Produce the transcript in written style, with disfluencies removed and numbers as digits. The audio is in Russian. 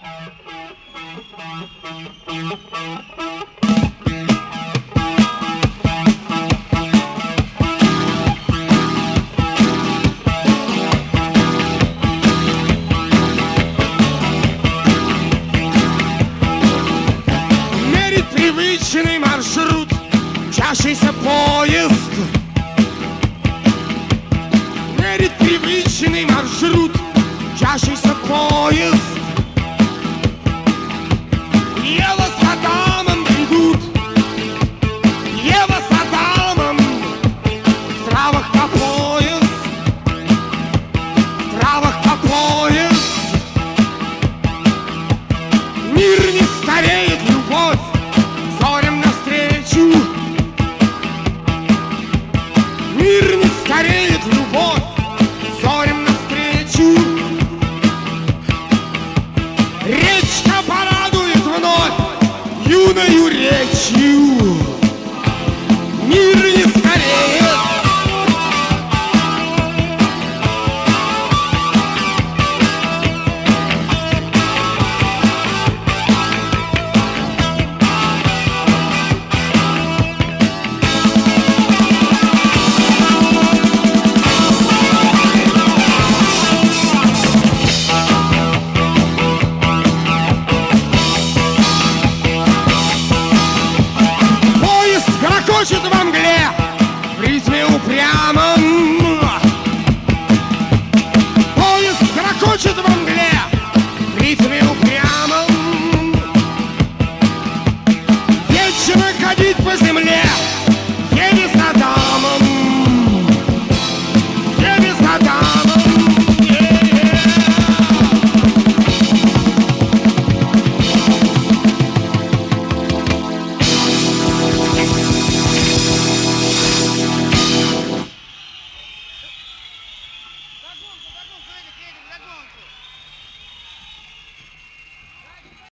Мерит привычный маршрут мчащийся поезд. Мерит привычный маршрут мчащийся поезд. Ева с Адамом бредут, Ева с Адамом в травах по пояс, в травах по пояс. Мир не стареет, любовь зорям навстречу. Мир не стареет, любовь зорям навстречу. Речка порадует вновь юною речью. Мир не стареет. Хочет во мгле, в ритме упрямом. Поезд грохочет во мгле, в ритме